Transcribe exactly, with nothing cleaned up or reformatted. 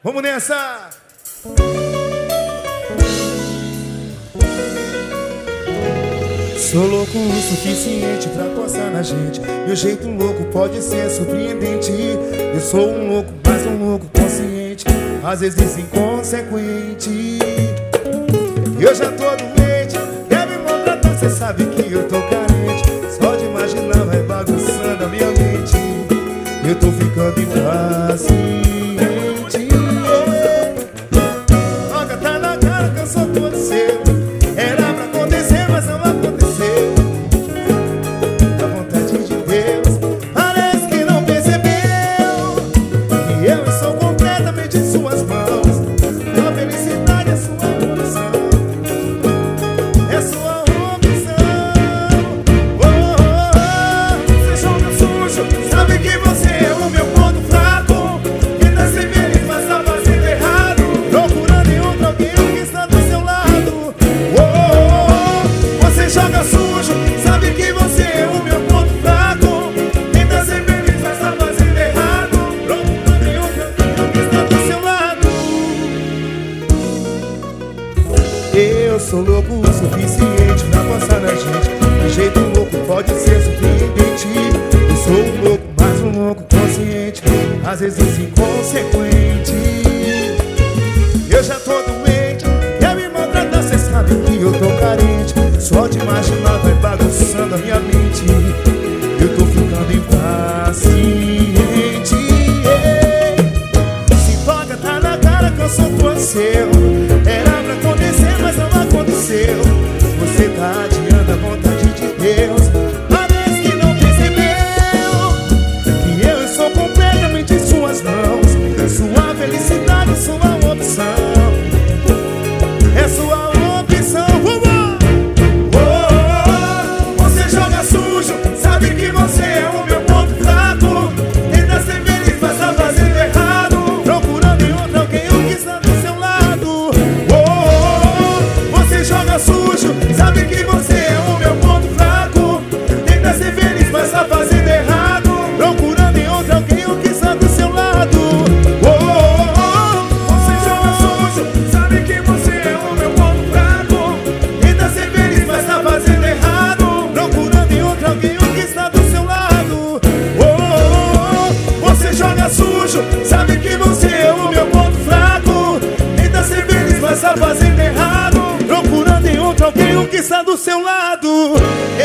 Vamos nessa! Sou louco o suficiente pra coçar na gente. Meu jeito louco pode ser surpreendente. Eu sou um louco, mas um louco consciente, às vezes inconsequente. Eu já tô doente, quer me maltratar, cê sabe que eu tô carente. Só de imaginar vai bagunçando a minha mente. Eu tô ficando impaciente. Olha, tá na cara que eu sou todo seu. Era pra acontecer, mas não aconteceu. Da vontade de Deus, parece que não percebeu que eu sou completamente em suas mãos. A felicidade é sua opção, é sua opção. Oh, oh, oh. Você joga sujo, sabe que você é o meu ponto fraco. Tenta ser feliz, mas tá fazendo errado. Procurando em outro alguém que está do seu lado. Oh, oh, oh. Você joga sujo, sabe que você é o meu ponto fraco. Tenta ser feliz, mas tá fazendo errado. Procurando em outro alguém que está do seu lado. Eu sou louco o suficiente pra passar na gente. De jeito louco pode ser surpreendente. Eu sou um louco, mas um louco consciente, às vezes inconsequente. Eu já tô doente, quer me maltratar, cê sabe que eu tô carente. Só de imaginar vai bagunçando a minha mente. Eu tô ficando impaciente. Se toca, tá na cara que eu sou todo seu. Era pra acontecer, mas não aconteceu. Você tá adiando a vontade de Deus. Parece que não percebeu que eu sou completamente em suas mãos. Sua felicidade, sua opção, é sua opção. Oh, oh, oh. Você joga sujo, sabe que você é o meu ponto fraco. Tenta ser feliz, mas tá fazendo errado. Procurando em outro alguém o que está do seu lado. Oh, oh, oh. Você joga sujo, sabe que você é o meu ponto fraco. Tenta ser feliz, mas tá fazendo errado. Procurando em outro alguém o que está do seu lado. Oh, oh, oh. Você joga sujo, sabe que você é o meu ponto fraco. Tenta ser feliz, mas tá fazendo errado. Procurando em outro alguém o que está do seu lado. Oh, oh, oh. Você joga sujo, sabe que você é o meu ponto fraco. Tenta ser feliz, mas tá fazendo errado. Procurando em outro alguém o que está do seu lado.